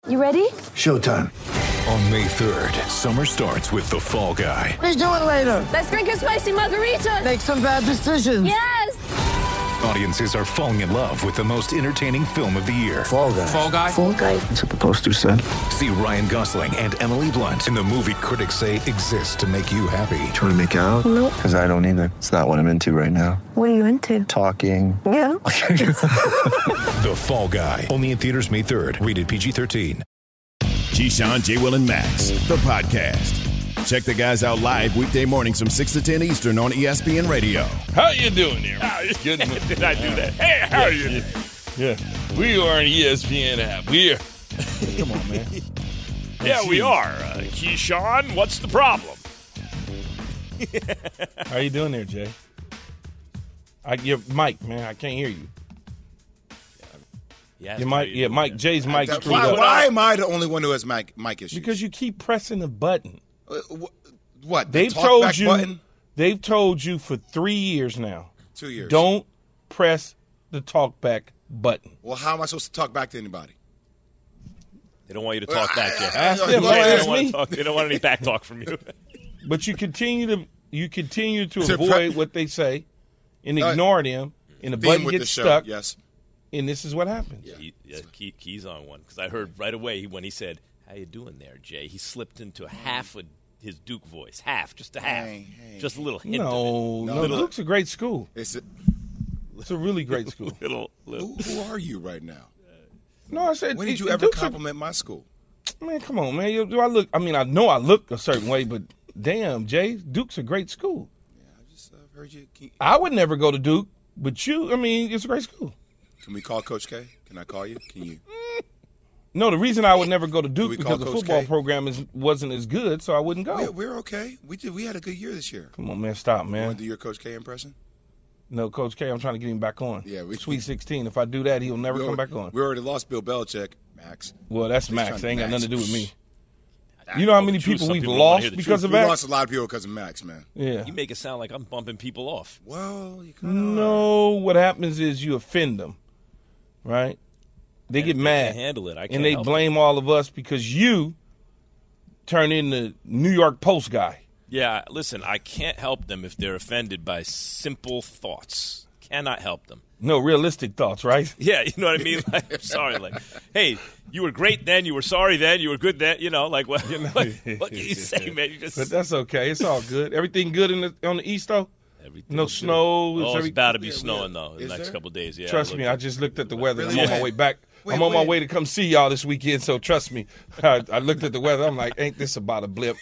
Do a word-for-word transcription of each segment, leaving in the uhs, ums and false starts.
You ready? Showtime. On May third, summer starts with The Fall Guy. Let's do it later. Let's drink a spicy margarita. Make some bad decisions. Yes! Audiences are falling in love with the most entertaining film of the year. Fall Guy. Fall Guy? Fall Guy. That's what the poster said. See Ryan Gosling and Emily Blunt in the movie critics say exists to make you happy. Trying to make it out? Nope. Because I don't either. It's not what I'm into right now. What are you into? Talking. Yeah. The Fall Guy. Only in theaters May third. Rated P G thirteen. Keyshawn, J. Will, and Max, the podcast. Check the guys out live weekday mornings from six to ten Eastern on E S P N Radio. How you doing there? How you Did I do that? Hey, how are you? Yeah. We are an E S P N app. We are. Come on, man. Yeah, we are. Uh, Keyshawn, what's the problem? How you doing there, Jay? I your mic, man. I can't hear you. Yeah, Your mic, yeah, Mike. Jay's mic. That, why, why am I the only one who has mic mic issues? Because you keep pressing the button. Uh, wh- what? The They've talk told back you. Button? They've told you for three years now. Two years. Don't press the talkback button. Well, how am I supposed to talk back to anybody? They don't want you to talk back yet. Ask They them. don't Don't They ask don't, want me. to talk, they don't want any back talk from you. But you continue to you continue to To avoid pre- what they say and Uh, ignore them, and the Theme button with gets the show, stuck. yes. And this is what happens. Key, yeah, key, Key's on one because I heard right away when he said, "How you doing there, Jay?" He slipped into half of his Duke voice, half, just a half, Hey, hey, just a little hint. No, of no, Little- Duke's a great school. It's a, It's a really great school. it. Little, little. who, who are you right now? No, I said. When did you it- ever Duke's a- compliment my school? Man, come on, man. You- Do I look? I mean, I know I look a certain way, but damn, Jay, Duke's a great school. Yeah, I just uh, heard you. Can, I would never go to Duke, but you, I mean, it's a great school. can we call Coach K? Can I call you? Can you? No, the reason I would never go to we Duke call because the Coach football K? program is, wasn't as good, so I wouldn't go. We're, we're okay. We did. We had a good year this year. Come on, man, stop, You want man. to do your Coach K impression? No, Coach K, I'm trying to get him back on. Yeah, we- Sweet sixteen. If I do that, he'll never We come already- back on. We already lost Bill Belichick, Max. Well, that's He's Max. trying They ain't got Max. nothing to do with me. You know how many the truth, people some we've people don't wanna lost hear the because truth. of We Max? lost a lot of people because of Max, man. Yeah. You make it sound like I'm bumping people off. Well, you kind of No, what happens is you offend them, right? They And get if they mad can't handle it, I can't and they help blame all of us because you turn into New York Post guy. Yeah, listen, I can't help them if they're offended by simple thoughts. Cannot help them. No realistic thoughts, right? Yeah, you know what I mean? Like, I'm sorry. Like, hey, you were great then. You were sorry then. You were good then. You know, like, what, what, what can you say, man? You just But that's okay. It's all good. Everything good in the, on the East, though? everything No was good. snow. It's Oh, it's every- about to be Yeah, snowing, yeah. though, in Is the next there? couple of days. Yeah, Trust look- me, I just looked at the weather. Really? I'm on my Yeah. way back. Wait, I'm on my wait. way to come see y'all this weekend, so trust me. I, I looked at the weather. I'm like, ain't this about a blip?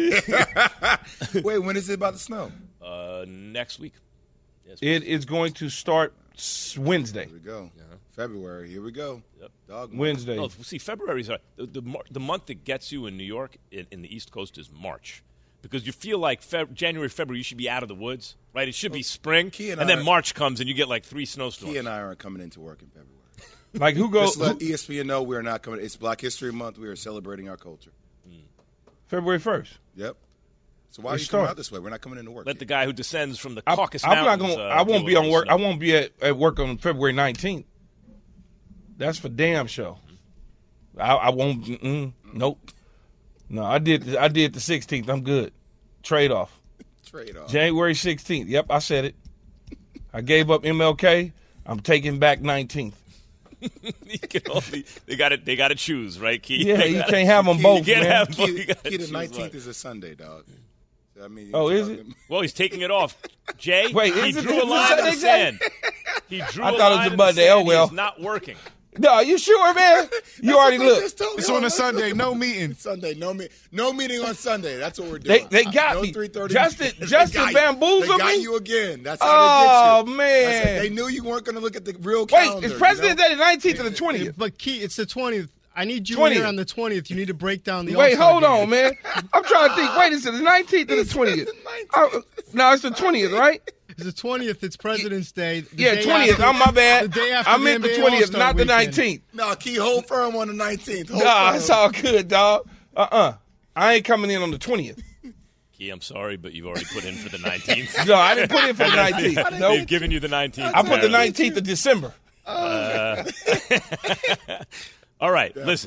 Wait, when is it about to snow? Uh, next week. Yes, It is going to start s- Wednesday. Here we go. February. Here we go. Yep. Dog month. Wednesday. No, see, February's the the, mar- the month that gets you in New York in, in the East Coast is March, because you feel like Feb- January, February you should be out of the woods, right? It should be spring, Key and, and I then are- March comes and you get like three snowstorms. He and I aren't coming into work in February. Like, who goes? Just let E S P N know we're not coming. It's Black History Month. We are celebrating our culture. February first. Yep. So why are It you coming starts. out this way? We're not coming into work. Let the yet. guy who descends from the I, Caucasus I'm not Mountains. gonna. uh, I deal won't be with on the work. snow. I won't be at, at work on February nineteenth. That's for damn sure. I, I won't. Mm-mm, nope. No, I did. I did the sixteenth. I'm good. Trade off. Trade off. January sixteenth. Yep, I said it. I gave up M L K. I'm taking back nineteenth. You can only, they got to they got to choose, right, Key? Yeah, They you gotta- can't have them Key- both, you can't man. have both. Key, You gotta Key, the choose nineteenth one. is a Sunday, dog. So, I mean, Oh, you're is it? talking- Well, he's taking it off. Jay, Wait, he is it- drew is a it line in the Sunday, Jay? sand. He drew I a thought it was line a in the Monday. sand. Oh, well. He's not working. No, you sure, man? You already That's what they looked. just told me. It's on a Sunday, no meeting. Sunday, no meet, no meeting on Sunday. That's what we're doing. They they got no me. three thirty. Justin They Justin got you. bamboozled They got me. you again. That's Oh, how they get you. man. I said, they knew you weren't going to look at the real Wait, calendar. is President's you know? Day the nineteenth or the twentieth? But Key, it's the twentieth. I need you twentieth. here on the twentieth. You need to break down the. Wait, All-Star hold game. on, man. I'm trying to think. Wait, is it the nineteenth or the twentieth? No, it's the twentieth, right? It's the twentieth. It's President's Day. The Yeah, day twentieth. after- I'm my bad. The day after I the meant the N B A twentieth, All-Star not the weekend. nineteenth. No, Key, hold firm on the nineteenth. Hold Nah, firm. it's all good, dog. Uh-uh. I ain't coming in on the twentieth. Key, I'm sorry, but you've already put in for the nineteenth. No, I didn't put in for the nineteenth. They've No, given you the nineteenth. I put the apparently. nineteenth of December. All right, listen.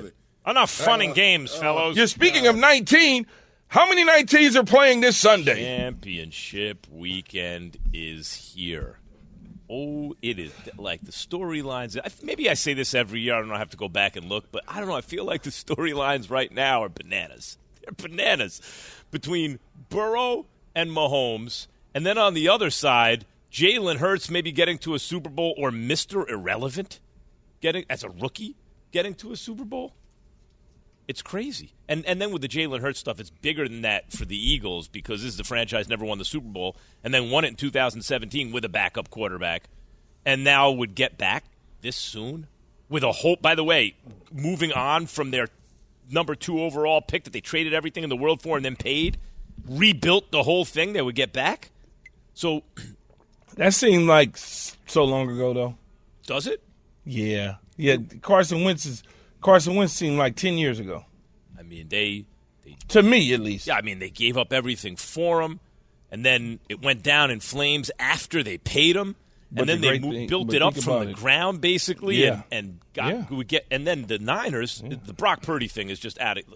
Enough fun and games, fellows. You're speaking of nineteen. How many nineteens are playing this Sunday? Championship weekend is here. Oh, it is like the storylines. Maybe I say this every year. I don't know. I have to go back and look, but I don't know. I feel like the storylines right now are bananas. They're bananas between Burrow and Mahomes, and then on the other side, Jalen Hurts maybe getting to a Super Bowl, or Mister Irrelevant getting as a rookie getting to a Super Bowl. It's crazy. And and then with the Jalen Hurts stuff, it's bigger than that for the Eagles because this is the franchise never won the Super Bowl and then won it in two thousand seventeen with a backup quarterback and now would get back this soon with a whole, by the way, moving on from their number two overall pick that they traded everything in the world for and then paid, rebuilt the whole thing they would get back. So that seemed like so long ago, though. Does it? Yeah. Yeah, Carson Wentz is Carson Wentz seemed like ten years ago. I mean, they, they to me at least. Yeah, I mean, they gave up everything for him, and then it went down in flames after they paid him, and But then the they great moved, thing- built but it up think from about the it. ground basically, Yeah. and and got Yeah. would get, and then the Niners, the Brock Purdy thing is just added.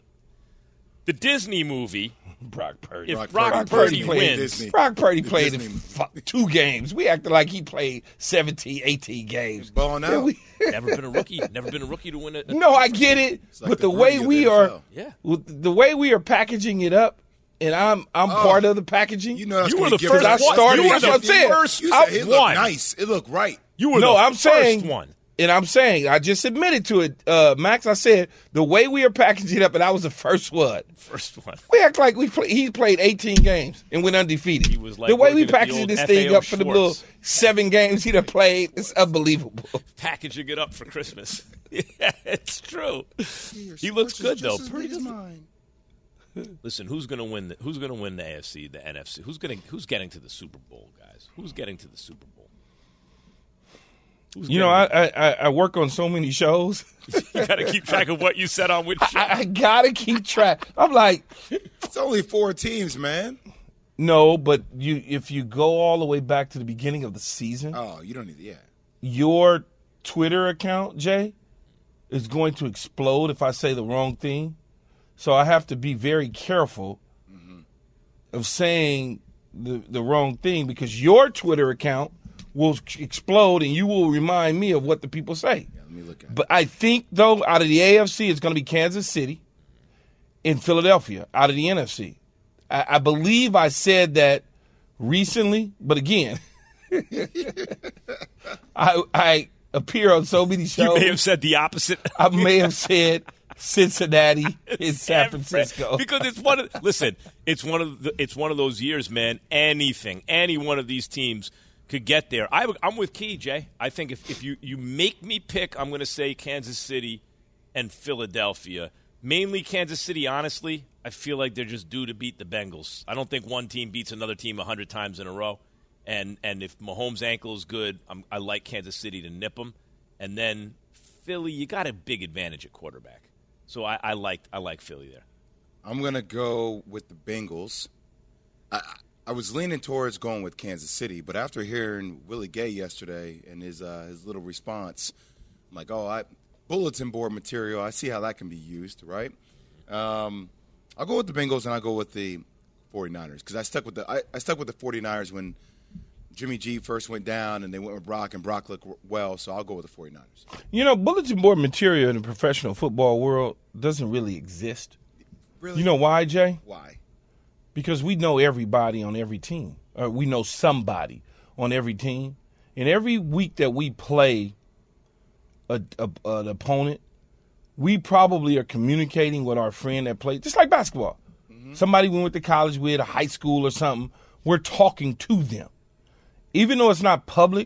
The Disney movie. Brock Purdy. If Brock Brock, Purdy Purdy, played wins, Disney. Brock Purdy The played Disney- in fu- two games. We acted like he played seventeen, eighteen games. Balling Yeah, out. we- never been a rookie. Never been a rookie to win it. No, I get it, like but the the way Rudy of we the are, N F L. Yeah. with the way we are packaging it up, and I'm I'm Oh. part of the packaging. You know that's You gonna were the give first us- I started- You were that's the what I'm saying. first You I- said it one. looked nice. It looked right. You were no, the I'm first saying one. And I'm saying, I just admitted to it, uh, Max. I said the way we are packaging it up, and I was the first one. First one. We act like we play, he played eighteen games and went undefeated. He was like the way we working at the packaging old this F A thing O up for the little Schwartz. seven games he'd have played, it's unbelievable. Packaging it up for Christmas. Yeah, it's true. He looks good though. Pretty good. mine. Listen, who's going to win? The, who's going to win the A F C, the N F C? Who's going? Who's getting to the Super Bowl, guys? Who's getting to the Super Bowl? Who's You know, I, getting- I I work on so many shows. you got to keep track of what you said on which show. I, I gotta keep track. I'm like, It's only four teams, man. no, but you if you go all the way back to the beginning of the season, Oh, you don't need. Yeah. your Twitter account, Jay, is going to explode if I say the wrong thing. So I have to be very careful of saying the the wrong thing because your Twitter account will explode and you will remind me of what the people say. Yeah. Let me look at it. But I think, though, out of the A F C, it's going to be Kansas City and Philadelphia out of the N F C. I, I believe I said that recently, but again, I, I appear on so many shows. You may have said the opposite. I may have said Cincinnati in San Francisco. because it's one of listen, it's one of the, it's one of those years, man. Anything, any one of these teams could get there. I, I'm with Key, Jay. I think if, if you, you make me pick, I'm going to say Kansas City and Philadelphia. Mainly Kansas City, honestly. I feel like they're just due to beat the Bengals. I don't think one team beats another team one hundred times in a row. And and if Mahomes' ankle is good, I'm, I like Kansas City to nip them. And then Philly, you got a big advantage at quarterback. So I, I like I like Philly there. I'm gonna go with the Bengals. I I was leaning towards going with Kansas City, but after hearing Willie Gay yesterday and his uh, his little response, I'm like, oh, I bulletin board material. I see how that can be used, right? Um, I'll go with the Bengals and I'll go with the 49ers because I stuck with the I, I stuck with the 49ers when Jimmy G first went down and they went with Brock and Brock looked well, so I'll go with the 49ers. You know, bulletin board material in the professional football world doesn't really exist. Really? You know why, Jay? Why? Because we know everybody on every team, or we know somebody on every team. And every week that we play a, a, an opponent, we probably are communicating with our friend that played, just like basketball. Mm-hmm. Somebody we went to college with, a high school or something, we're talking to them. Even though it's not public,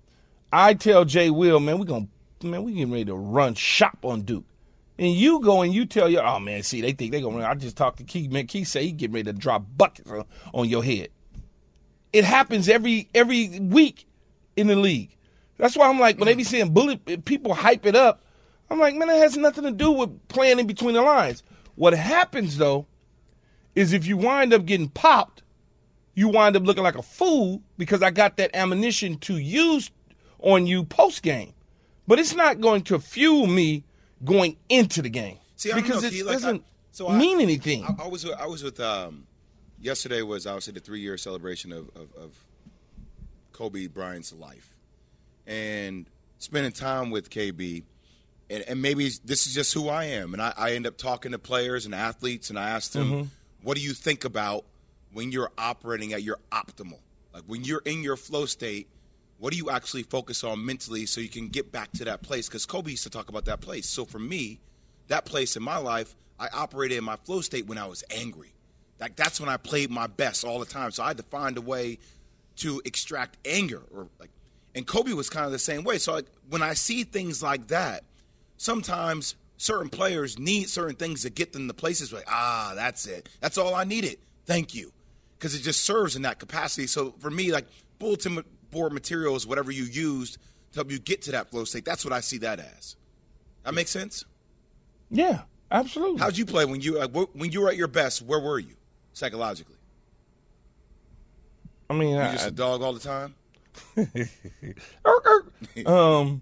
I tell Jay Will, man, we're going to, man, we getting ready to run shop on Duke. And you go and you tell your, oh, man, see, they think they're going to run. I just talked to Keith. Man, Keith say he getting ready to drop buckets on, on your head. It happens every every week in the league. That's why I'm like, when they be saying bullet, people hype it up, I'm like, man, it has nothing to do with playing in between the lines. What happens, though, is if you wind up getting popped, you wind up looking like a fool because I got that ammunition to use on you post-game. But it's not going to fuel me going into the game. See, I because don't know, it Key, like, doesn't I, so mean I, anything. I, I was with, I was with um, yesterday was obviously the three year celebration of, of, of Kobe Bryant's life, and spending time with K B, and, and maybe this is just who I am, and I, I end up talking to players and athletes, and I ask them, Mm-hmm. what do you think about when you're operating at your optimal? Like when you're in your flow state, what do you actually focus on mentally so you can get back to that place? Because Kobe used to talk about that place. So for me, that place in my life, I operated in my flow state when I was angry. Like that's when I played my best all the time. So I had to find a way to extract anger, or like, and Kobe was kind of the same way. So like when I see things like that, sometimes certain players need certain things to get them to places where, like, ah, that's it. That's all I needed. Thank you. Because it just serves in that capacity. So for me, like bulletin board materials, whatever you used to help you get to that flow state, that's what I see that as. That makes sense? Yeah, absolutely. How'd you play when you uh, when you were at your best? Where were you psychologically? I mean, Were you I, just a dog all the time? um,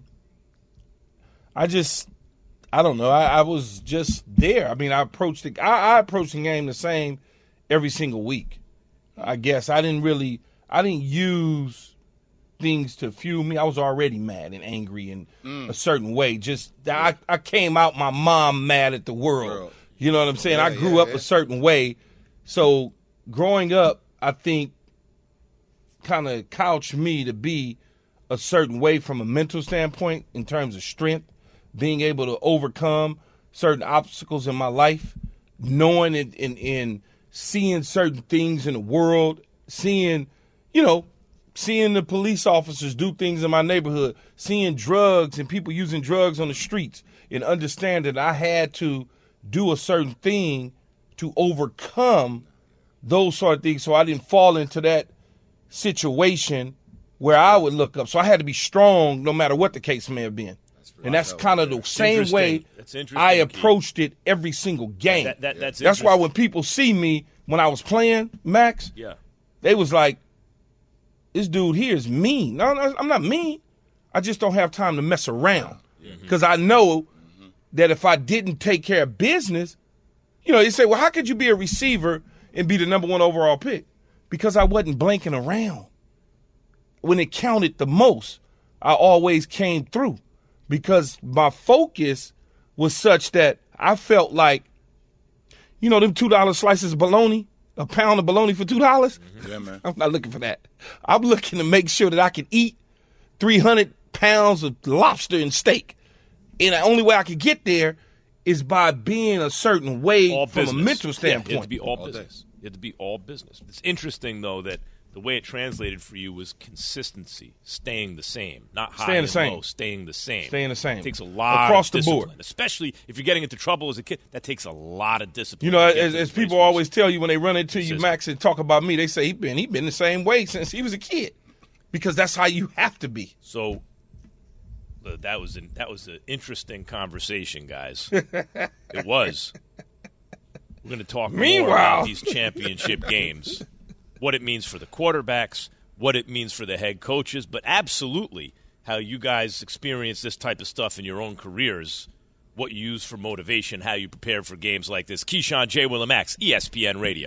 I just, I don't know. I, I was just there. I mean, I approached the, I, I approached the game the same every single week. I guess I didn't really, I didn't use things to fuel me. I was already mad and angry in mm. a certain way. Just I, I came out my mom mad at the world. world. You know what I'm saying? Yeah, I grew yeah, up yeah. a certain way. So growing up, I think kind of couched me to be a certain way from a mental standpoint in terms of strength, being able to overcome certain obstacles in my life, knowing it in, in seeing certain things in the world, seeing, you know, seeing the police officers do things in my neighborhood, seeing drugs and people using drugs on the streets, and understand that I had to do a certain thing to overcome those sort of things so I didn't fall into that situation where I would look up. So I had to be strong no matter what the case may have been. That's and that's kind of the same way I approached it every single game. That, that, that's that's why when people see me when I was playing, Max, yeah. they was like, this dude here is mean. No, no, I'm not mean. I just don't have time to mess around. Because mm-hmm. I know mm-hmm. that if I didn't take care of business, you know, you say, well, how could you be a receiver and be the number one overall pick? Because I wasn't blanking around. When it counted the most, I always came through because my focus was such that I felt like, you know, them two dollar slices of bologna, a pound of bologna for two dollars? Mm-hmm. Yeah, man. I'm not looking for that. I'm looking to make sure that I can eat three hundred pounds of lobster and steak. And the only way I can get there is by being a certain way all from business. a mental standpoint. Yeah, you have to be all, all business. Day. You have to be all business. It's interesting, though, that the way it translated for you was consistency, staying the same, not high staying and the same. low, staying the same. Staying the same. It takes a lot across of the discipline, board, especially if you're getting into trouble as a kid. That takes a lot of discipline. You know, to get as, to as the place people where always tell you when they run into consistent. you, Max, and talk about me, they say he been he been the same way since he was a kid, because that's how you have to be. So uh, that was an, that was an interesting conversation, guys. It was. We're going to talk Meanwhile. more about these championship games, what it means for the quarterbacks, what it means for the head coaches, but absolutely how you guys experience this type of stuff in your own careers, what you use for motivation, how you prepare for games like this. Keyshawn, J. Will and Max, E S P N Radio.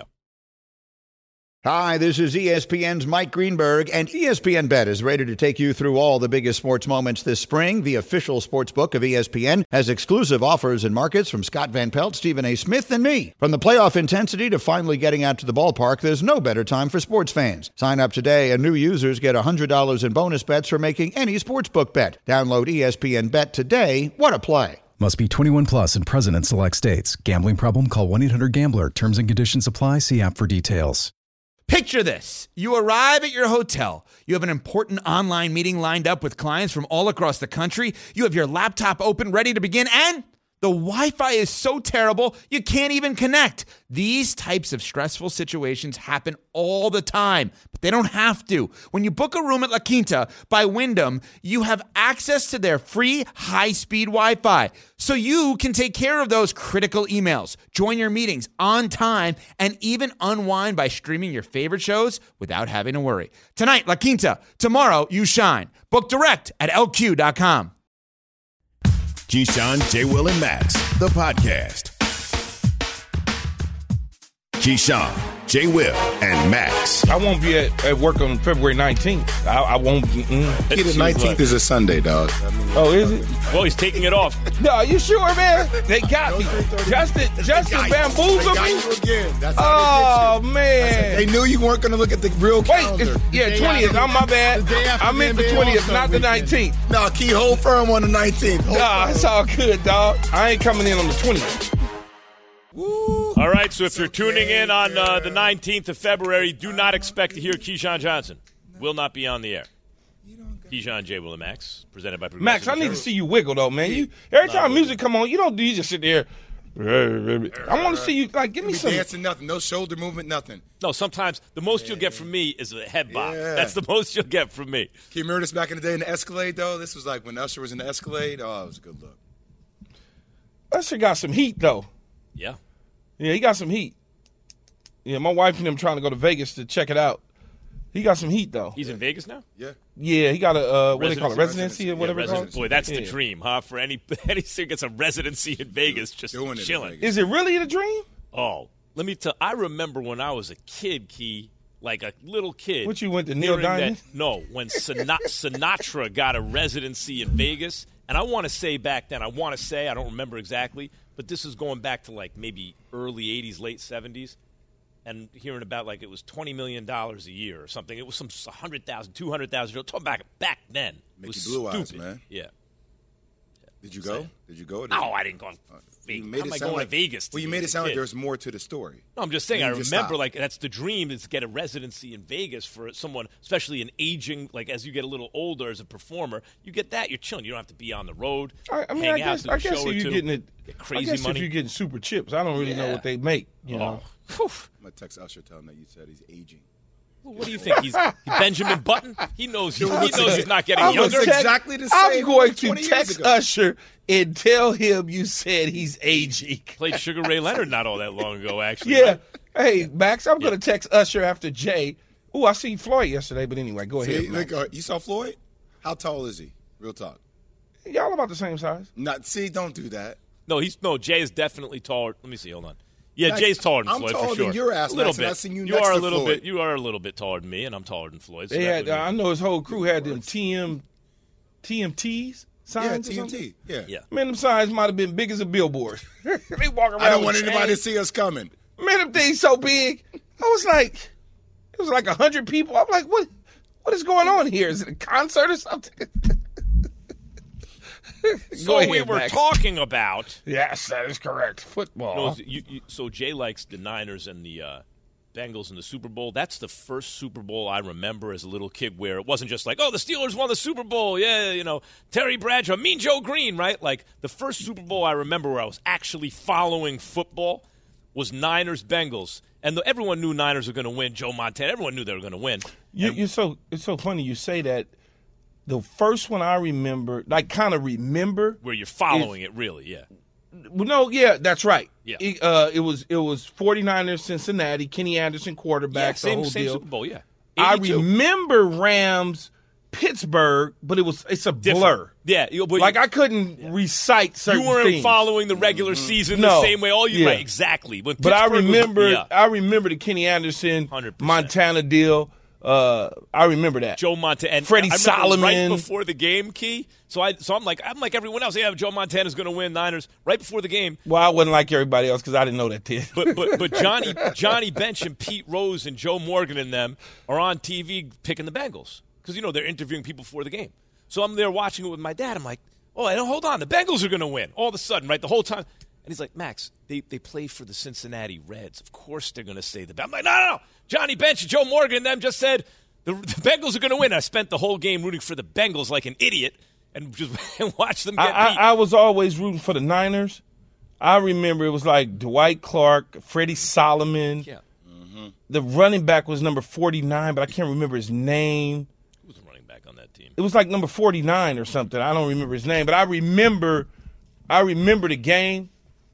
Hi, this is E S P N's Mike Greenberg, and E S P N Bet is ready to take you through all the biggest sports moments this spring. The official sports book of E S P N has exclusive offers and markets from Scott Van Pelt, Stephen A. Smith, and me. From the playoff intensity to finally getting out to the ballpark, there's no better time for sports fans. Sign up today, and new users get one hundred dollars in bonus bets for making any sportsbook bet. Download E S P N Bet today. What a play. Must be twenty-one plus and present in select states. Gambling problem? Call one eight hundred gambler. Terms and conditions apply. See app for details. Picture this. You arrive at your hotel. You have an important online meeting lined up with clients from all across the country. You have your laptop open, ready to begin, and the Wi-Fi is so terrible, you can't even connect. These types of stressful situations happen all the time, but they don't have to. When you book a room at La Quinta by Wyndham, you have access to their free high-speed Wi-Fi, so you can take care of those critical emails, join your meetings on time, and even unwind by streaming your favorite shows without having to worry. Tonight, La Quinta. Tomorrow, you shine. Book direct at L Q dot com. Keyshawn, J. Will, and Max, the podcast. Keyshawn, J. Will, and Max. I won't be at, at work on February nineteenth. I, I won't. Mm-mm. The nineteenth is a Sunday, dog. I mean, oh, is it? Well, he's taking it off. No, you sure, man? They got me. Justin, Justin bamboozled me. Again. That's how oh they man, they knew you weren't going to look at the real calendar. Wait, it's, yeah, twentieth. I'm my bad. I meant the twentieth, not the nineteenth. No, key hold firm on the nineteenth. Nah, it's all good, dog. I ain't coming in on the twentieth. Woo. All right, so if you're tuning in on uh, the nineteenth of February, do not expect to hear Keyshawn Johnson. Will not be on the air. Keyshawn, J. Will, and Max, presented by Progressive Max, I need to Insurance. see you wiggle, though, man. You Every time music come on, you don't do, you just sit there. I want to see you, like, give me some. Dancing, nothing. No shoulder movement, nothing. No, sometimes the most you'll get from me is a head bob. Yeah. That's the most you'll get from me. Can you remember this back in the day in the Escalade, though? This was like when Usher was in the Escalade. Oh, it was a good look. Usher got some heat, though. Yeah. Yeah, he got some heat. Yeah, my wife and him trying to go to Vegas to check it out. He got some heat, though. He's in Vegas now? Yeah. Yeah, he got a, uh, what do they call it, Residency? residency or whatever Yeah, it's called? residency. Boy, that's yeah. the dream, huh? For any any singer gets a residency in Vegas, just Doing it in chilling. Vegas. Is it really the dream? Oh, let me tell I remember when I was a kid, Key, like a little kid. What, you went to Neil hearing that- Diamond? No, when Sina- Sinatra got a residency in Vegas, and I want to say back then, I want to say, I don't remember exactly, but this is going back to like maybe early eighties, late seventies. And hearing about like it was twenty million dollars a year or something. It was some one hundred thousand dollars, two hundred thousand dollars. Talking back back then. It Mickey was Blue stupid. Eyes, man. Yeah. Did you go? Did you go? Did No, you? I didn't go to You Vegas. made How it am I sound going like, to Vegas? Well, you to made as it a sound like kid? there's more to the story. No, I'm just saying. Then I you just remember stopped. like that's the dream is to get a residency in Vegas for someone, especially an aging. Like as you get a little older as a performer, you get that. You're chilling. You don't have to be on the road. I, I mean, hang I out, guess, do a I guess show or if you're two, getting it, get I crazy guess money. if you're getting super chips, I don't really know Yeah. what they make. You know, Oh. I'm gonna text Usher, tell him that you said he's aging. Well, what do you think? He's Benjamin Button. He knows. He, he looks knows like- he's not getting I'm younger. gonna text- exactly the I'm same going as to twenty years text ago. Usher and tell him you said he's aging. Played Sugar Ray Leonard not all that long ago, actually. Yeah. right? Hey, Max, I'm going to text Usher after Jay. Oh, I seen Floyd yesterday, but anyway, go ahead. See, look, uh, you saw Floyd? How tall is he? Real talk. Y'all about the same size. Not see, don't do that. No, he's no. Jay is definitely taller. Let me see. Hold on. Yeah, Max, Jay's taller than I'm Floyd taller for sure. than your ass, a little Max, and bit. I've seen you you next are a to little Floyd. bit. You are a little bit taller than me, and I'm taller than Floyd. So They that had, would uh, I be- know his whole crew had them T M, T M Ts Yeah, signs. or T M something. T. Yeah. yeah. Man, them signs might have been big as a billboard. They walk around. I don't with want anybody to chains. see us coming. Man, them things so big. I was like, it was like a hundred people. I'm like, what? What is going on here? Is it a concert or something? So Go ahead, we were Max. talking about. Yes, that is correct. Football. No, you, you, so Jay likes the Niners and the uh, Bengals in the Super Bowl. That's the first Super Bowl I remember as a little kid where it wasn't just like, oh, the Steelers won the Super Bowl. Yeah, you know, Terry Bradshaw, Mean Joe Green, right? Like the first Super Bowl I remember where I was actually following football was Niners-Bengals. And the, everyone knew Niners were going to win. Joe Montana, everyone knew they were going to win. You, And- you're so it's so funny you say that. The first one I remember, like kind of remember, where you're following it, really, yeah. well, no, yeah, that's right. Yeah. It, uh, it was it was 49ers Cincinnati, Kenny Anderson quarterback, Yeah, same, the whole same deal. Super Bowl, yeah. I eighty-two. remember Rams Pittsburgh, but it was it's a Different. blur. Yeah, you- but Like you- I couldn't recite certain You weren't things. following the regular season No. the same way. All you Yeah. right, exactly. When But I Pittsburgh was- remember yeah. I remember the Kenny Anderson one hundred percent. Montana deal. Uh, I remember that. Joe Montana and Freddie I remember Solomon. right before the game, Key. So I so I'm like I'm like everyone else. Yeah, Joe Montana's going to win Niners right before the game. Well, I wasn't like everybody else because I didn't know that then. But but but Johnny Johnny Bench and Pete Rose and Joe Morgan and them are on T V picking the Bengals because you know they're interviewing people before the game. So I'm there watching it with my dad. I'm like, oh, I don't hold on. The Bengals are going to win all of a sudden, right? The whole time. And he's like, Max, they, they play for the Cincinnati Reds. Of course they're going to say the Bengals. I'm like, no, no, no. Johnny Bench and Joe Morgan and them just said the, the Bengals are going to win. I spent the whole game rooting for the Bengals like an idiot and just watched them get I, beat. I, I was always rooting for the Niners. I remember it was like Dwight Clark, Freddie Solomon. Yeah. Mm-hmm. The running back was number forty-nine, but I can't remember his name. Who was the running back on that team? It was like number forty-nine or something. I don't remember his name, but I remember I remember the game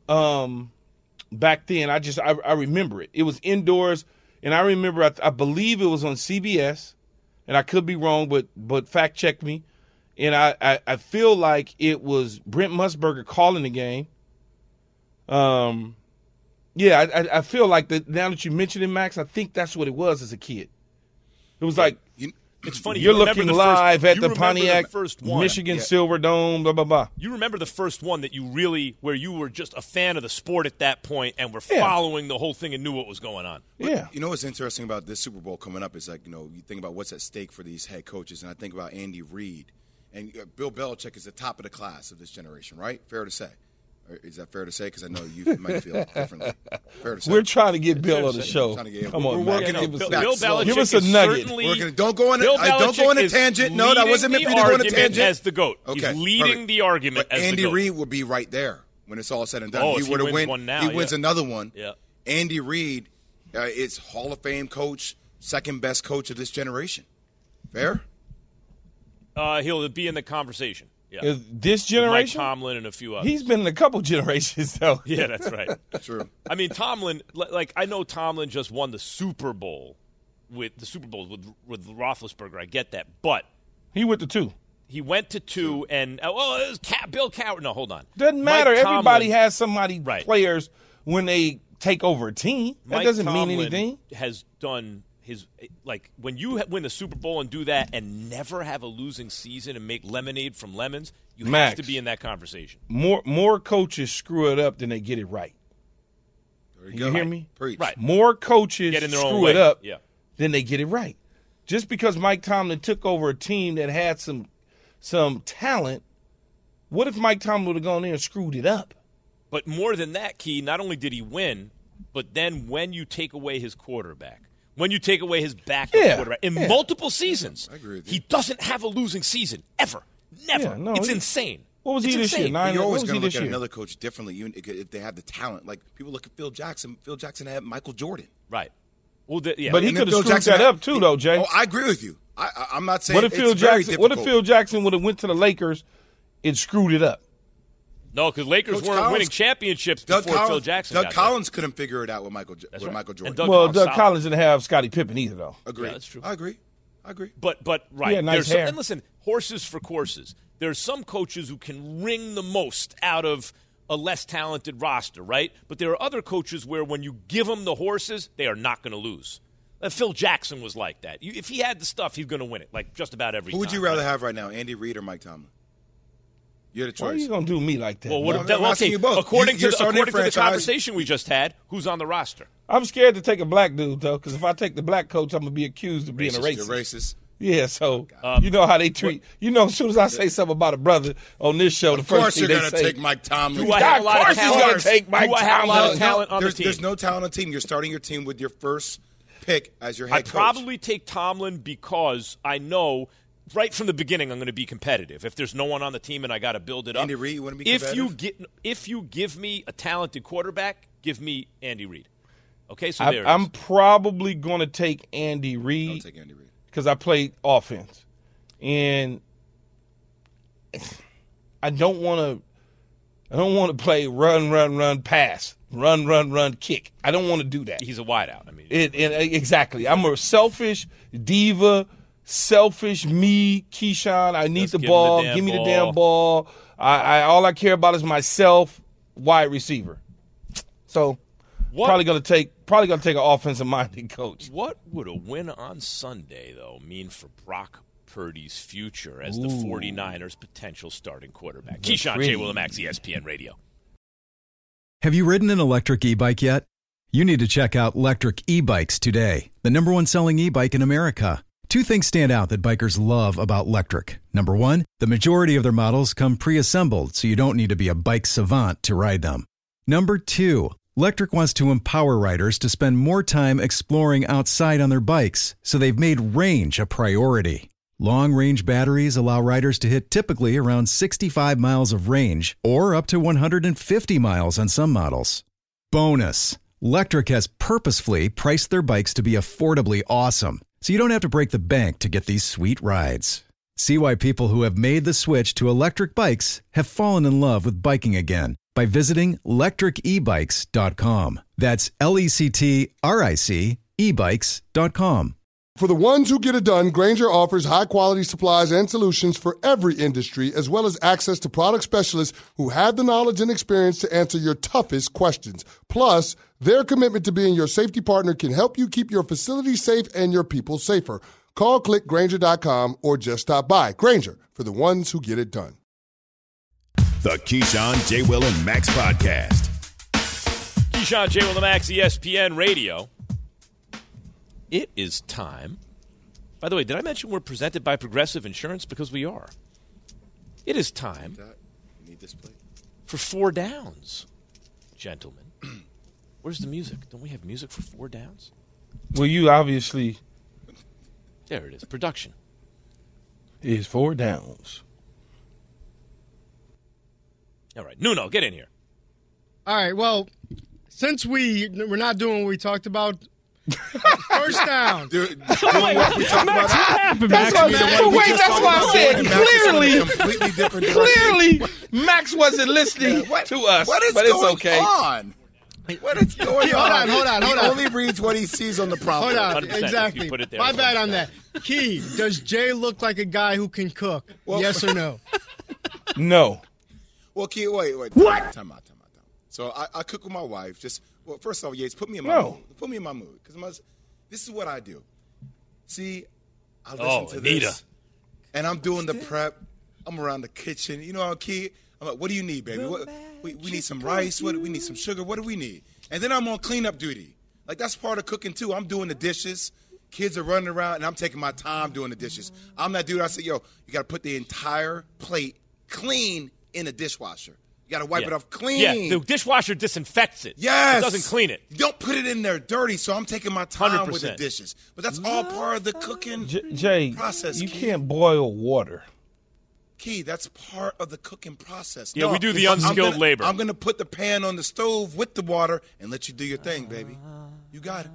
um, back then. I just I, I remember it. It was indoors, and I remember I, I believe it was on C B S, and I could be wrong, but but fact check me. And I, I, I feel like it was Brent Musburger calling the game. Um, yeah, I, I, I feel like that now that you mentioned it, Max, I think that's what it was as a kid. It was like You, It's funny. you're you remember looking the live first, at you the remember Pontiac the first one. Michigan Yeah. Silver Dome, blah, blah, blah. You remember the first one that you really, where you were just a fan of the sport at that point and were Yeah. following the whole thing and knew what was going on. Yeah. You know what's interesting about this Super Bowl coming up is like, you know, you think about what's at stake for these head coaches, and I think about Andy Reid. And uh, Bill Belichick is the top of the class of this generation, right? Fair to say. Or is that fair to say? Because I know you might feel differently. Fair to say. We're trying to get Bill Fair on to the say. show. Trying to get- Come we're on, working Max. it Give us Bill, a- back Bill slowly. Belichick Give us a is nugget. certainly- We're gonna- don't go on a- Bill I- don't go on a Belichick is tangent. No, that wasn't meant leading for you to go on a the argument tangent. as the GOAT. Okay, He's leading perfect. the argument But as Andy the GOAT. Reid will be right there when it's all said and done. Oh, he if he would have wins win. one now, he wins yeah. another one. Yeah. Andy Reid uh, is Hall of Fame coach, second best coach of this generation. Fair? Uh, he'll be in the conversation. Yeah. Is this With generation? Mike Tomlin and a few others. He's been in a couple generations, though. Yeah, that's right. True. I mean, Tomlin, li- like, I know Tomlin just won the Super Bowl with the Super Bowl with, with Roethlisberger. I get that. But He went to two. he went to two, and, oh, well, it was Ca- Bill Cowher. No, hold on. Doesn't Mike matter. Tomlin- Everybody has somebody, Right. players, when they take over a team. That Mike doesn't Tomlin mean anything. has done his like when you ha- win the Super Bowl and do that and never have a losing season and make lemonade from lemons, you Max. have to be in that conversation. More more coaches screw it up than they get it right. There You go. hear me? Preach. Right. More coaches Get in their own screw way. it up Yeah. than they get it right. Just because Mike Tomlin took over a team that had some some talent, what if Mike Tomlin would have gone there and screwed it up? But more than that, Key, not only did he win, but then when you take away his quarterback, when you take away his backup Yeah, quarterback, in yeah. multiple seasons, I agree with you. he doesn't have a losing season ever. Never. Yeah, no, it's he- insane. What was It's he this year? insane. Nine. You're What always was going he to look this at year? another coach differently, even if they have the talent. Like people look at Phil Jackson. Phil Jackson had Michael Jordan. Right. Well, the, yeah. But he And then could have Phil screwed Jackson that had- up too, though, Jay. Oh, I agree with you. I, I, I'm not saying What if it's Phil very Jackson? What if difficult. Phil Jackson would have went to the Lakers and screwed it up? no, because Lakers Coach weren't Collins- winning championships Doug before Collins, Phil Jackson Doug got Collins couldn't figure it out with Michael That's with right. Michael Jordan. And Doug Well, Collins Doug solid. Collins didn't have Scottie Pippen either, though. Agree. Yeah, that's true. I agree. I agree. But but right, Yeah, nice there's some, hair. and listen, horses for courses. There's some coaches who can wring the most out of a less talented roster, right? But there are other coaches where when you give them the horses, they are not going to lose. Uh, Phil Jackson was like that. You, if he had the stuff, he's going to win it, like just about every Who would time, you rather right? have right now, Andy Reid or Mike Tomlin? You're the Why are choice. you gonna do me like that? Well, what No, if that, I'm well, asking okay, you both. according You- to you're the, starting according your to the franchise. conversation we just had, who's on the roster? I'm scared to take a black dude though, because if I take the black coach, I'm gonna be accused of being a Racist. racist. You're racist. Yeah, so Um, you know how they treat. You know, as soon as I say something about a brother on this show, the Of course first thing you're they going to say, take Mike Tomlin. Do I have a lot of of course he's talent? gonna take Mike Do I have a lot of Tomlin. talent on the there's, team? there's no talent on the team. You're starting your team with your first pick as your head I'd coach. probably take Tomlin because I know right from the beginning I'm going to be competitive. If there's no one on the team and I got to build it up. Andy Reid, you wanna be if you competitive? get if you give me a talented quarterback, give me Andy Reid. Okay, so I, there it I'm is. probably gonna take Andy I'll Reid take Andy Reid. because I played offense, and I don't want to. I don't want to play run, run, run, pass, run, run, run, kick. I don't want to do that. He's a wideout. I mean, It, it exactly. I'm a selfish diva, selfish me, Keyshawn. I need Just the give him the ball. damn give me the ball. damn ball. I, I all I care about is myself. Wide receiver. So What- probably gonna take probably gonna take an offensive minded coach. what would a win on Sunday though mean for Brock Purdy's future as the 49ers' potential starting quarterback? Keyshawn J. Willimax, E S P N Radio. Have you ridden an electric e-bike yet? You need to check out Lectric E-Bikes today, the number one selling e-bike in America. Two things stand out that bikers love about Lectric. Number one, the majority of their models come pre-assembled, so you don't need to be a bike savant to ride them. Number two, Lectric wants to empower riders to spend more time exploring outside on their bikes, so they've made range a priority. Long-range batteries allow riders to hit typically around sixty-five miles of range or up to one hundred fifty miles on some models. Bonus, Lectric has purposefully priced their bikes to be affordably awesome, so you don't have to break the bank to get these sweet rides. See why people who have made the switch to electric bikes have fallen in love with biking again by visiting lectric e bikes dot com. That's L E C T R I C e bikes dot com. For the ones who get it done, Grainger offers high-quality supplies and solutions for every industry, as well as access to product specialists who have the knowledge and experience to answer your toughest questions. Plus, their commitment to being your safety partner can help you keep your facility safe and your people safer. Call, click Grainger dot com, or just stop by. Grainger, for the ones who get it done. The Keyshawn, J. Will, and Max Podcast. Keyshawn, J. Will, and Max, E S P N Radio. It is time. By the way, did I mention we're presented by Progressive Insurance? Because we are. It is time You need this plate? for Four Downs, gentlemen. Where's the music? Don't we have music for Four Downs? Well, you obviously There it is. Production. is Four Downs. All right. Nuno, get in here. All right, well, since we, we're not doing what we talked about, first down. Dude, doing what we talked about. What happened, Max? That's what, wait, that's what I said. Clearly, completely different clearly, Max wasn't listening Yeah, what, to us. What is but going it's okay. on? What is going Hold on? on, hold on, hold he on. only reads what he sees on the prompter. Hold on, one hundred percent. exactly. You put it there, My it's bad one on that. Key, does Jay look like a guy who can cook? Well- Yes or no? No. Well, Key, wait, wait. What? Time out, time out, time out. So I, I cook with my wife. Just well, first off, Yates, put me in my No. mood. Put me in my mood because this is what I do. See, I listen Oh, to Anita. this, and I'm doing the prep. I'm around the kitchen. You know, Key. I'm like, what do you need, baby? What, we, we need some rice. What we need some sugar. What do we need? And then I'm on cleanup duty. Like that's part of cooking too. I'm doing the dishes. Kids are running around, and I'm taking my time doing the dishes. I'm that dude. I say, yo, you got to put the entire plate clean in a dishwasher. You got to wipe Yeah. it off clean. Yeah, the dishwasher disinfects it. Yes. It doesn't clean it. You don't put it in there dirty, so I'm taking my time one hundred with the percent. dishes. But that's all part of the cooking J- Jay, process. you Key. can't boil water. Key, that's part of the cooking process. Yeah, No, we do the I'm- I'm unskilled gonna- labor. I'm going to put the pan on the stove with the water and let you do your thing, baby. You got it.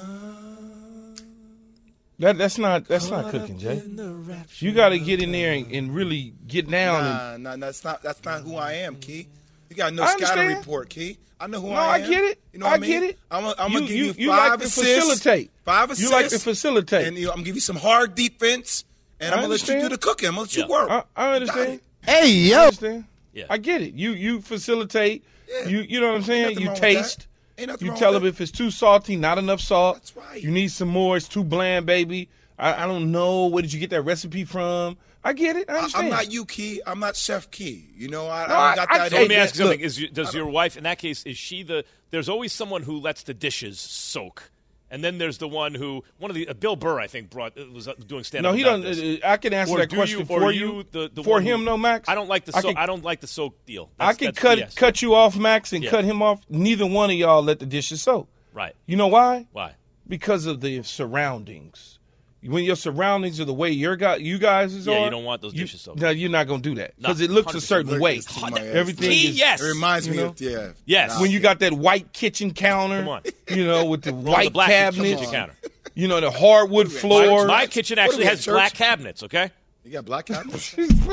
That that's not that's not cooking, Jay. You got to get in there and, and really get down. and, Nah, nah, that's not that's not who I am, Key. You got no I scouting understand. report, Key. I know who No, I I am. get it. You know I what I mean? get it. I'm, I'm You- gonna give you- you, you five like to assists. facilitate. Five assists. You like to facilitate. And you know, I'm gonna give you some hard defense, and I I'm gonna let you do understand. the cooking. I'm gonna let you Yeah. work. I, I You understand. got Hey, I yo. understand. Yeah. I get it. You you facilitate. Yeah. You you know what I'm saying. nothing You wrong with taste. that. Ain't nothing You wrong tell with them that. if it's too salty, not enough salt. That's right. You need some more. It's too bland, baby. I, I don't know. Where did you get that recipe from? I get it. I I, understand. I'm not you, Key. I'm not Chef Key. You know, I, No, I I- don't got I- that. So let me Hey, ask you look, something. Is you, does your wife, in that case, is she the – there's always someone who lets the dishes soak. And then there's the one who – one of the uh, – Bill Burr, I think, brought – was uh, doing stand-up No, he about doesn't. this. uh, I can answer Or that do question you, for or you. you the, the for one him, who, no, Max. I don't like the I soak. can- I don't like the soak deal. I That's, can that's cut B S. cut you off, Max, and Yeah. cut him off. Neither one of y'all let the dishes soak. Right. You know why? Why? Because of the surroundings. When your surroundings are the way your guy, you guys is Yeah, are, you don't want those you- dishes soaked. No, you're not going to do that No, because it looks a one hundred percent. certain Look, way. it's to my ass. Everything Key, is yes. It reminds You me know? of yeah. Yes. when you got that white kitchen counter. Come on. You know, with the Wrong, white the black cabinets. kitchen counter. You know, the hardwood My, floor. my kitchen What are actually we at, has church? black cabinets, okay? You got black cabinets?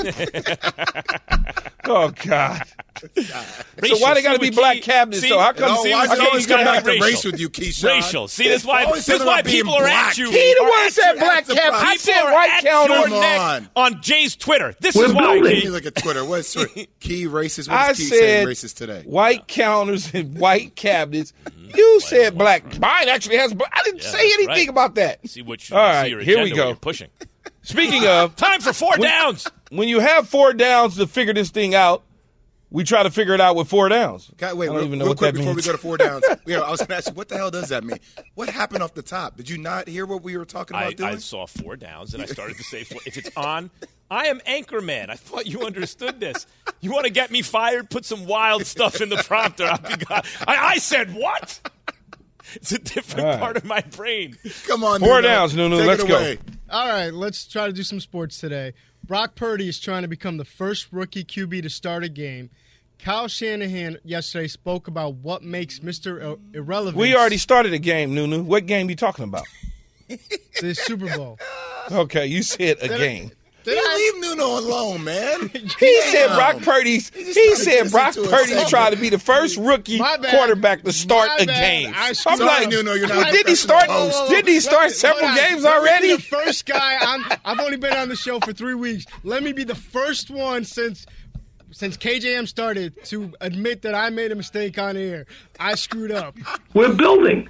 Oh God! Racial. So why they got to See be what black Key- cabinets? see- So how come? No, see why what do you Key's always come got back to racial. race with you, Keyshawn? Racial. See, this is why, Always this is talking why about being people are black. at you. He the are one at said you black at the cabinets. front. I said People are white at counter. your Come neck on. on Jay's Twitter. This is why, Let me Key. look at Twitter. What's Key racist? What I is Key saying said racist today? white counters and white cabinets. You said black. Mine actually has. bla- I didn't Yeah, say that's anything right. about that. See what you All see right, your here agenda we what go. you're pushing. Speaking of, Time for four downs. when you have four downs to figure this thing out, we try to figure it out with four downs. Okay, wait, I don't real, even know real what quick that before means. we go to four downs. Yeah, I was going to ask you, what the hell does that mean? What happened off the top? Did you not hear what we were talking about I, doing? I saw four downs, and I started to say, four. If it's on, I am Anchorman. I thought you understood this. You want to get me fired? Put some wild stuff in the prompter. I'll be gone. I, I said what? It's a different All right. part of my brain. Come on, Four Nuno. downs, Nuno. Take Let's it go. away. All right, let's try to do some sports today. Brock Purdy is trying to become the first rookie Q B to start a game. Kyle Shanahan yesterday spoke about what makes Mister Ir- Irrelevant We already started a game, Nunu. What game you talking about? the Super Bowl. Okay, you said a game. Did I leave Nuno alone, man? He said Brock Purdy's. He, he said Brock Purdy's trying to be the first rookie quarterback to start a game. I'm Sorry, like, Nuno, you're not didn't he start? host. Didn't he start several Hold on. games Let me already? be the first guy. I'm, I've only been on the show for three weeks. Let me be the first one since since K J M started to admit that I made a mistake on air. I screwed up. We're building.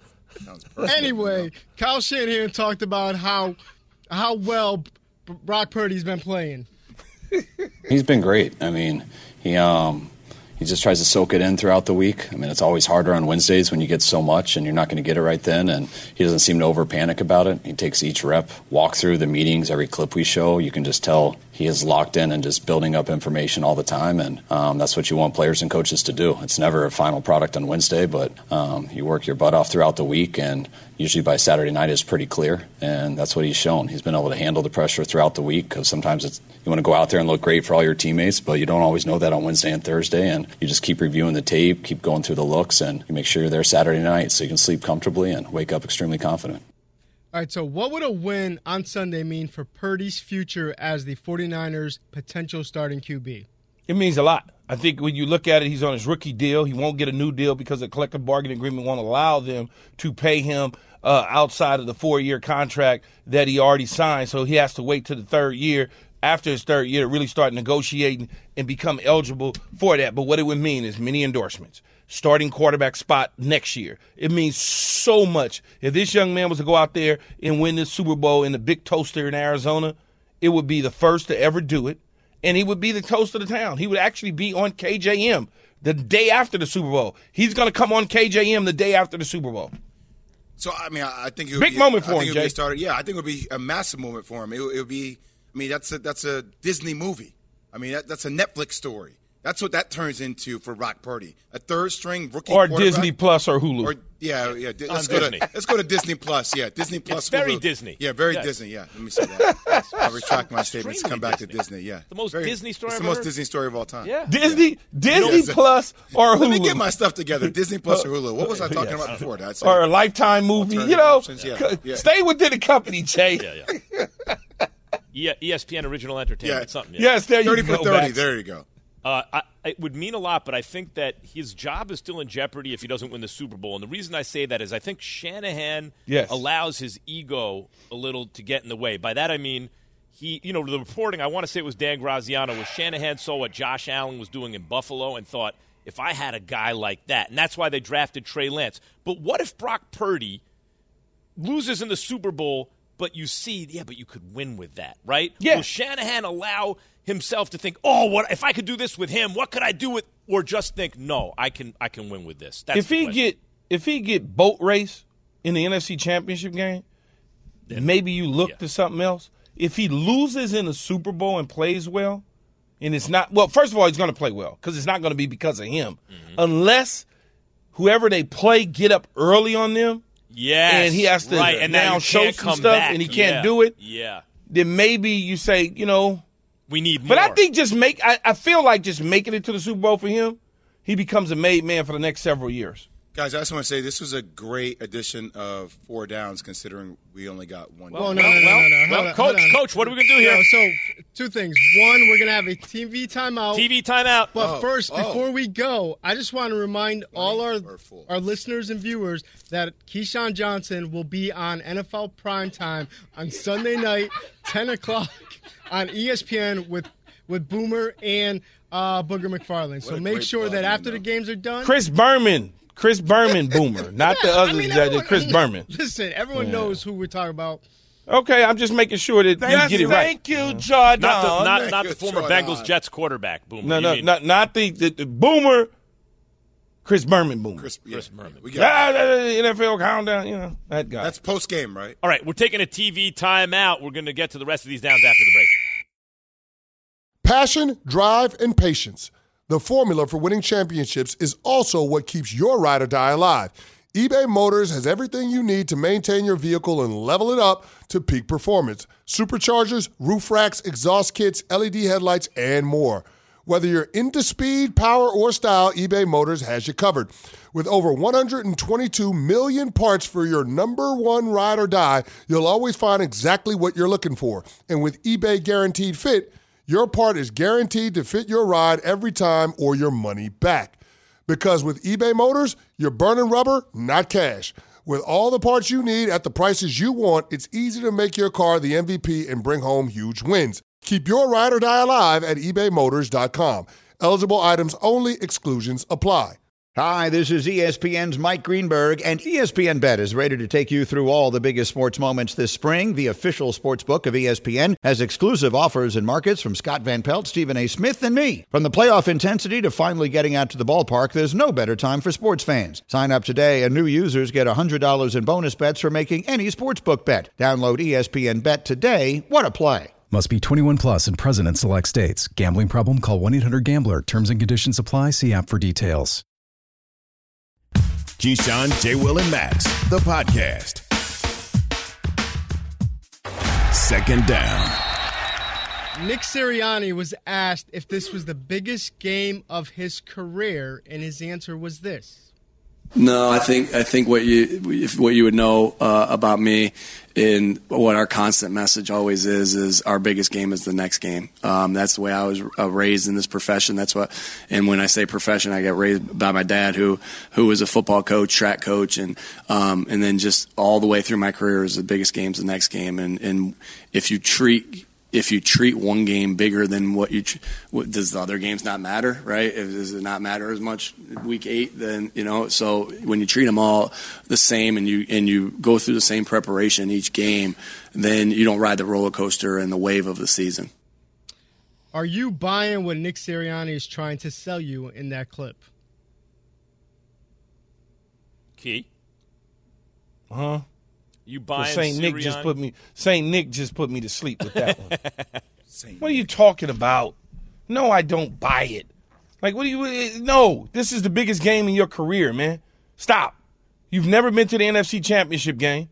Anyway, Kyle Shanahan talked about how how well Brock Purdy's been playing. He's been great. I mean, he um, he just tries to soak it in throughout the week. I mean, it's always harder on Wednesdays when you get so much and you're not going to get it right then. And he doesn't seem to over panic about it. He takes each rep, walk through the meetings, every clip we show. You can just tell he is locked in and just building up information all the time. And um, that's what you want players and coaches to do. It's never a final product on Wednesday, but um, you work your butt off throughout the week, and usually by Saturday night it's pretty clear, and that's what he's shown. He's been able to handle the pressure throughout the week, because sometimes it's, you want to go out there and look great for all your teammates, but you don't always know that on Wednesday and Thursday, and you just keep reviewing the tape, keep going through the looks, and you make sure you're there Saturday night so you can sleep comfortably and wake up extremely confident. All right, so what would a win on Sunday mean for Purdy's future as the 49ers' potential starting Q B? It means a lot. I think when you look at it, he's on his rookie deal. He won't get a new deal because the collective bargaining agreement won't allow them to pay him uh, outside of the four-year contract that he already signed. So he has to wait till the third year, after his third year, to really start negotiating and become eligible for that. But what it would mean is many endorsements. Starting quarterback spot next year. It means so much. If this young man was to go out there and win this Super Bowl in the big toaster in Arizona, it would be the first to ever do it, and he would be the toast of the town. He would actually be on K J M the day after the Super Bowl. He's going to come on K J M the day after the Super Bowl. So, I mean, I I think it would Big be, moment for I him, think it would be Jay. a starter. Yeah, I think it would be a massive moment for him. It, would- it would be, I mean, that's a, that's a Disney movie. I mean, that, that's a Netflix story. That's what that turns into for Brock Purdy. A third-string rookie Or quarterback. Disney Plus or Hulu. Or, yeah, yeah. di- On Let's go, Disney. to, let's go to Disney Plus. Yeah, Disney Plus. It's very Hulu. Disney. Yeah, very Yes. Disney. Yeah, let me say that. I retract my statements. Extremely Come back Disney. to Disney. Yeah, The most Very- Disney story It's I've the most ever- Disney story of all time. Yeah. Disney, Disney You know, Plus or Hulu. Let me get my stuff together. Disney Plus or Hulu. What was I talking Yeah. about before? Did I say Or a Lifetime movie. alternative You know, options? Yeah, c- yeah. stay within the company, Jay. Yeah, yeah. E- ESPN Original Entertainment, Yeah. something. Yes, there you thirty go. for thirty. Max. There you go. Uh, I, it would mean a lot, but I think that his job is still in jeopardy if he doesn't win the Super Bowl. And the reason I say that is I think Shanahan Yes. allows his ego a little to get in the way. By that I mean he, you know, the reporting, I want to say it was Dan Graziano, where Shanahan saw what Josh Allen was doing in Buffalo and thought, if I had a guy like that, and that's why they drafted Trey Lance. But what if Brock Purdy loses in the Super Bowl, but you see, yeah, but you could win with that, right? Yeah. Will Shanahan allow himself to think, oh, what if I could do this with him? What could I do with? Or just think, no, I can, I can win with this. That's if the he question. get if he get boat race in the N F C Championship game, maybe you look yeah. to something else. If he loses in the Super Bowl and plays well, and it's not well, first of all, he's going to play well because it's not going to be because of him, Mm-hmm. unless whoever they play get up early on them. Yes, and he has to right, and now now you show can't some come stuff, back. and he can't Yeah. do it. Yeah, Then maybe you say, you know, we need more. but I think just make. I, I feel like just making it to the Super Bowl for him, he becomes a made man for the next several years. Guys, I just want to say this was a great addition of four downs, considering we only got one. Well, down. no, no, no, no, no. well, Hold on, coach, hold on. coach, what are we gonna do here? No, so, f- two things. One, we're going to have a T V timeout. T V timeout. But Oh, first, oh. before we go, I just want to remind all our or full? our listeners and viewers that Keyshawn Johnson will be on N F L Primetime on Sunday night, ten o'clock on E S P N with with Boomer and uh, Booger McFarland. So a make great sure plug, that man, after the though. games are done, Chris Berman, Chris Berman, Boomer, not the Yeah, other, I mean, the- the everyone- Chris Berman. Listen, everyone Yeah. knows who we're talking about. Okay, I'm just making sure that you get it right. Thank you, Jordan. Not the not, Thank not you, the former Jordan. Bengals Jets quarterback. Boomer. No, You no, mean- not not the, the, the Boomer, Chris Berman Boomer. Chris, yeah, Chris Berman. We Ah, got ah, ah, N F L countdown, you know that guy. That's post game, right? All right, we're taking a T V timeout. We're going to get to the rest of these downs after the break. Passion, drive, and patience. The formula for winning championships is also what keeps your ride or die alive. eBay Motors has everything you need to maintain your vehicle and level it up to peak performance. Superchargers, roof racks, exhaust kits, L E D headlights, and more. Whether you're into speed, power, or style, eBay Motors has you covered. With over one hundred twenty-two million parts for your number one ride or die, you'll always find exactly what you're looking for. And with eBay Guaranteed Fit, your part is guaranteed to fit your ride every time or your money back. Because with eBay Motors, you're burning rubber, not cash. With all the parts you need at the prices you want, it's easy to make your car the M V P and bring home huge wins. Keep your ride or die alive at ebay motors dot com. Eligible items only. Exclusions apply. Hi, this is E S P N's Mike Greenberg, and E S P N Bet is ready to take you through all the biggest sports moments this spring. The official sports book of E S P N has exclusive offers and markets from Scott Van Pelt, Stephen A. Smith, and me. From the playoff intensity to finally getting out to the ballpark, there's no better time for sports fans. Sign up today, and new users get one hundred dollars in bonus bets for making any sportsbook bet. Download E S P N Bet today. What a play. Must be twenty-one plus and present in select states. Gambling problem? Call one eight hundred gambler. Terms and conditions apply. See app for details. Keyshawn, J. Will, and Max, the podcast. Second down. Nick Sirianni was asked if this was the biggest game of his career, and his answer was this. No, I think I think what you if what you would know uh, about me and what our constant message always is is our biggest game is the next game. Um, that's the way I was uh, raised in this profession. That's what, and when I say profession, I got raised by my dad, who who was a football coach, track coach, and um, and then just all the way through my career is the biggest game's the next game. And and if you treat If you treat one game bigger than what you, what, does the other games not matter, right? If, does it not matter as much week eight? Then you know. So when you treat them all the same and you and you go through the same preparation each game, then you don't ride the roller coaster and the wave of the season. Are you buying what Nick Sirianni is trying to sell you in that clip? Key. Huh? You buying Saint Nick Sirianni? just put me Saint Nick just put me to sleep with that one. What are you talking about? No, I don't buy it. Like, what do you? No, this is the biggest game in your career, man. Stop. You've never been to the N F C Championship game.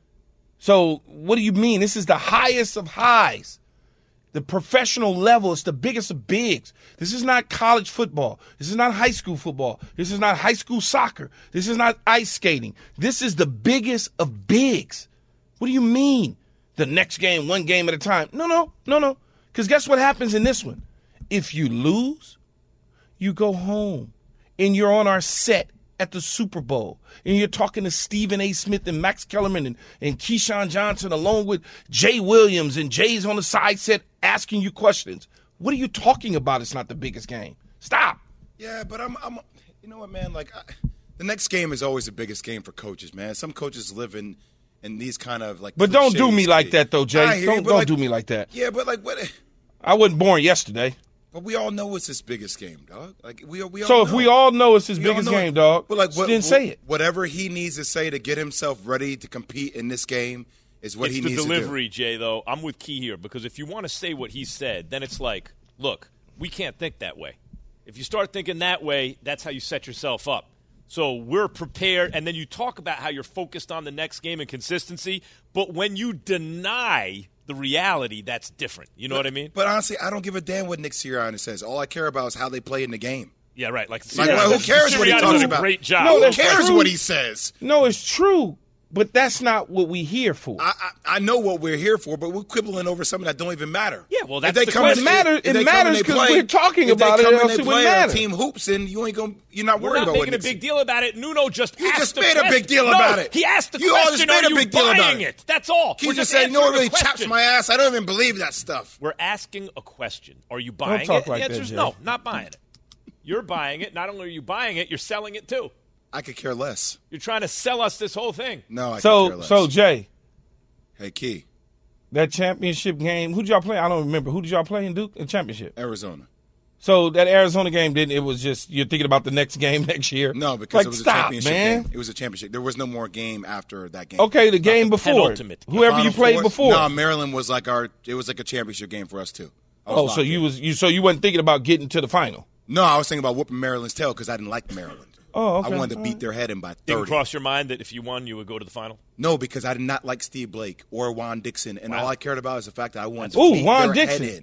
So what do you mean? This is the highest of highs. The professional level is the biggest of bigs. This is not college football. This is not high school football. This is not high school soccer. This is not ice skating. This is the biggest of bigs. What do you mean? The next game, one game at a time. No, no, no, no. Because guess what happens in this one? If you lose, you go home and you're on our set at the Super Bowl, and you're talking to Stephen A. Smith and Max Kellerman and, and Keyshawn Johnson along with Jay Williams, and Jay's on the side set asking you questions. What are you talking about? It's not the biggest game. Stop. Yeah, but I'm, I'm you know what, man? Like, I, the next game is always the biggest game for coaches, man. Some coaches live in, in these kind of, like, But don't do me cliches. like that, though, Jay. I hear Don't, you, but don't like- do me like that. Yeah, but, like, what? I wasn't born yesterday. But we all know it's his biggest game, dog. Like we, we all So know. if we all know it's his We all biggest know game, it. dog, But like, what, then say it. Whatever he needs to say to get himself ready to compete in this game is what it's he the needs delivery, to do. Jay, though. I'm with Key here because if you want to say what he said, then it's like, look, we can't think that way. If you start thinking that way, that's how you set yourself up. So we're prepared, and then you talk about how you're focused on the next game and consistency, but when you deny the reality, that's different. You know but, what I mean? But honestly, I don't give a damn what Nick Sirianni says. All I care about is how they play in the game. Yeah, right. Like, Like, well, who cares what he Sirianni talks does a about? great job. No, who that's cares true. what he says? No, it's true, but that's not what we here for. I, I I know what we're here for, but we're quibbling over something that don't even matter. Yeah, well, If that's they the come question. in- It matter- if it they come matters and they 'cause play- we're talking if they about it, come else and it they wouldn't play matter. Team hoops, and you ain't gonna. You're not We're worried not about what making a Nick big deal about it. Nuno just You asked just the made a question. big deal No, about it. He asked the You all question, just made are a you big deal about buying it. it? That's all. He We're just just said, "You know what answering really the chaps question. my ass? I don't even believe that stuff." We're asking a question. Are you buying talk it? like the that, answer is Jay. no, not buying it. You're buying it. Not only are you buying it, you're selling it too. I could care less. You're trying to sell us this whole thing. No, I could care So, less. so Jay, hey, Key, that championship game, who did y'all play? I don't remember. Who did y'all play in Duke in championship? Arizona. So that Arizona game didn't. It was just you're thinking about the next game next year. No, because like, it was stop, a championship man. game. It was a championship. There was no more game after that game. Okay, the game before. penultimate. Whoever Final you played Four? before. No, Maryland was like our. It was like a championship game for us too. I was oh, so locked you in. was you so you wasn't thinking about getting to the final. No, I was thinking about whooping Maryland's tail because I didn't like Maryland. Oh, okay. I wanted to All beat right. their head in by Didn't thirty. cross your mind that if you won, you would go to the final? No, because I did not like Steve Blake or Juan Dixon, and all I cared about is the fact that I wanted to Ooh, beat Juan their Dixon. head in.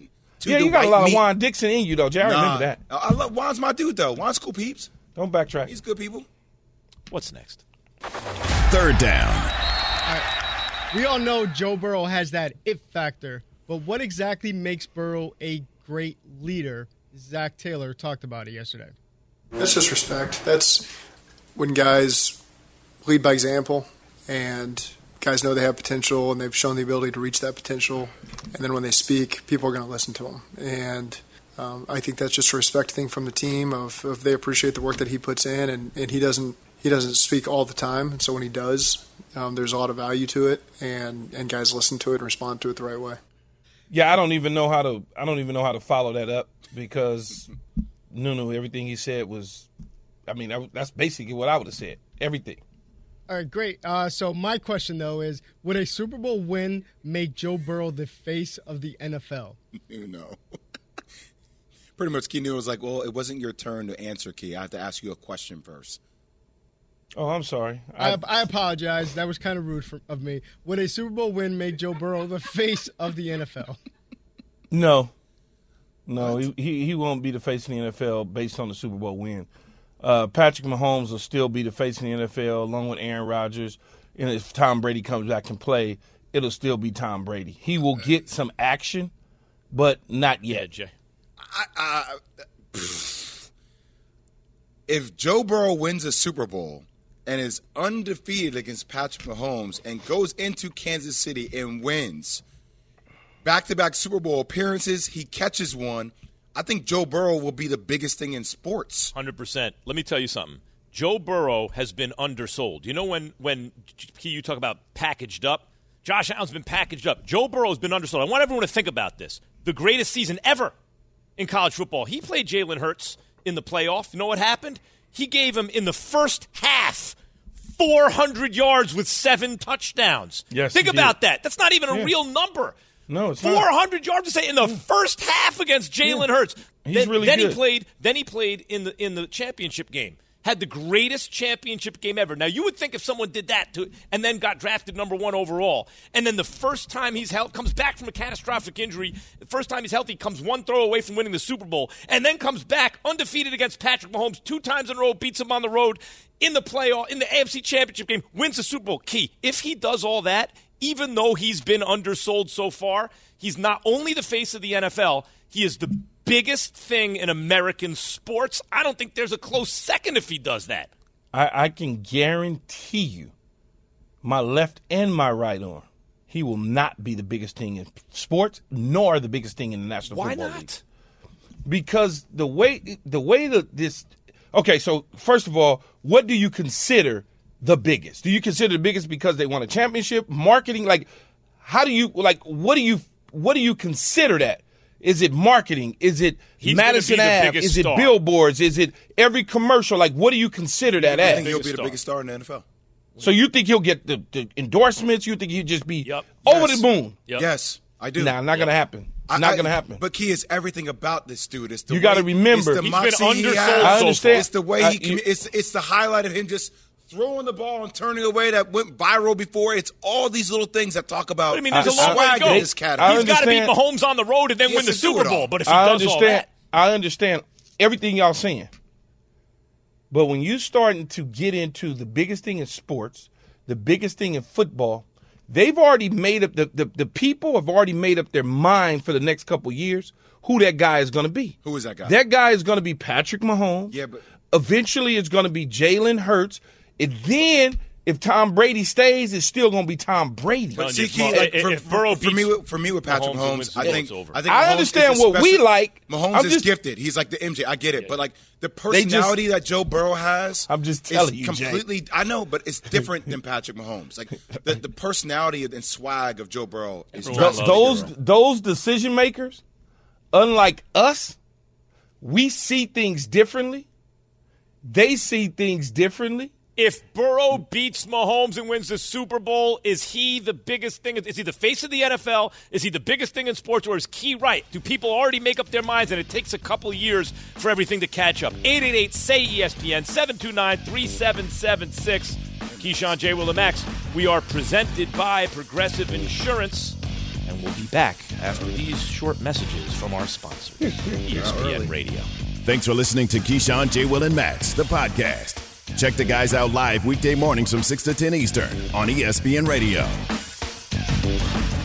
to yeah, the you got white a lot meat. of Juan Dixon in you, though, Jay. I Nah, remember that. I, I love Juan's my dude, though. Juan's cool peeps. Don't backtrack. He's good people. What's next? Third down. All right. We all know Joe Burrow has that it factor, but what exactly makes Burrow a great leader? Zach Taylor talked about it yesterday. That's just respect. That's when guys lead by example and guys know they have potential and they've shown the ability to reach that potential. And then when they speak, people are going to listen to them. And um, I think that's just a respect thing from the team of, of they appreciate the work that he puts in, and, and he doesn't he doesn't speak all the time. And so when he does, um, there's a lot of value to it, and, and guys listen to it and respond to it the right way. Yeah, I don't even know how to I don't even know how to follow that up because Nunu, everything he said was, I mean, that, that's basically what I would have said. Everything. All right, great. Uh, so my question, though, is would a Super Bowl win make Joe Burrow the face of the N F L? No. Pretty much, Key New was like, well, it wasn't your turn to answer, Key. I have to ask you a question first. Oh, I'm sorry. I, I apologize. That was kind of rude for, of me. Would a Super Bowl win make Joe Burrow the face of the N F L? No. No, he, he he won't be the face of the N F L based on the Super Bowl win. Uh, Patrick Mahomes will still be the face of the N F L along with Aaron Rodgers. And if Tom Brady comes back and play, it'll still be Tom Brady. He will get some action, but not yet. Yeah, Jay. I, I, if Joe Burrow wins a Super Bowl and is undefeated against Patrick Mahomes and goes into Kansas City and wins back-to-back Super Bowl appearances, he catches one, I think Joe Burrow will be the biggest thing in sports. one hundred percent. Let me tell you something. Joe Burrow has been undersold. You know when, when you talk about packaged up? Josh Allen's been packaged up. Joe Burrow has been undersold. I want everyone to think about this. The greatest season ever in college football. He played Jalen Hurts in the playoff. You know what happened? He gave him in the first half four hundred yards with seven touchdowns. Yes, think he about did. that. That's not even a Yeah. real number. No, it's four hundred not. yards to say in the first half against Jalen Yeah. Hurts. He's then, really then good. he played. Then he played in the in the championship game. Had the greatest championship game ever. Now you would think if someone did that to, and then got drafted number one overall, and then the first time he's healthy, comes back from a catastrophic injury, the first time he's healthy, comes one throw away from winning the Super Bowl, and then comes back undefeated against Patrick Mahomes two times in a row, beats him on the road in the playoff, in the A F C Championship game, wins the Super Bowl. Key, if he does all that, even though he's been undersold so far, he's not only the face of the N F L, he is the biggest thing in American sports. I don't think there's a close second if he does that. I, I can guarantee you, my left and my right arm, he will not be the biggest thing in sports, nor the biggest thing in the National Why Football not? League. Because the way the way that this okay, so first of all, what do you consider the biggest? Do you consider the biggest because they won a championship? Marketing, like how do you like what do you what do you consider that? Is it marketing? Is it He's gonna Madison be the Ave? biggest Is it star. billboards? Is it every commercial? Like, what do you consider that I as? think he'll be the star. biggest star in the N F L. So you think he'll get the, the endorsements? You think he'll just be Yep. over Yes. the moon? Yep. Yes, I do. Nah, not gonna happen. I- not I- gonna happen. But Key is everything about this dude. It's the You gotta way- remember- it's the He's moxie been he undersold has. so I understand. It's the way Uh, he. you- commu- it's it's the highlight of him just throwing the ball and turning away that went viral before. It's all these little things that talk about. What do you mean? There's the a long way to swag go. in this I category. He's got to beat understand. Mahomes on the road and then He win has the to do Super it all. Bowl. But if he I does all understand. that, I understand everything y'all saying. But when you starting to get into the biggest thing in sports, the biggest thing in football, they've already made up the, the, the people have already made up their mind for the next couple years who that guy is going to be. Who is that guy? That guy is going to be Patrick Mahomes. Yeah, but Eventually it's going to be Jalen Hurts. And then if Tom Brady stays, it's still going to be Tom Brady. But Telling see, you, Key, if- like, if- for, if Burrow for, for me, beats with- for me with Patrick Mahomes and Mahomes, wins the I Super think Bowl, it's over. I think I Mahomes understand is a what we special- like. Mahomes I'm is just- gifted. He's like the M J. I get it, but like the They just- personality that Joe Burrow has, I'm just is telling you, Jay. completely. I know, but it's different than Patrick Mahomes. Like the, the personality and swag of Joe Burrow is Everyone Th- loves those Burrow. those decision makers, unlike us, we see things differently. They see things differently. if Burrow beats Mahomes and wins the Super Bowl, is he the biggest thing? Is he the face of the N F L? Is he the biggest thing in sports? Or is Key right? Do people already make up their minds and it takes a couple years for everything to catch up? eight eight eight, S A Y, E S P N, seven two nine, three seven seven six. Keyshawn, J. Will, and Max. We are presented by Progressive Insurance. And we'll be back after these short messages from our sponsor, E S P N Radio. Thanks for listening to Keyshawn, J. Will, and Max, the podcast. Check the guys out live weekday mornings from six to ten Eastern on E S P N Radio.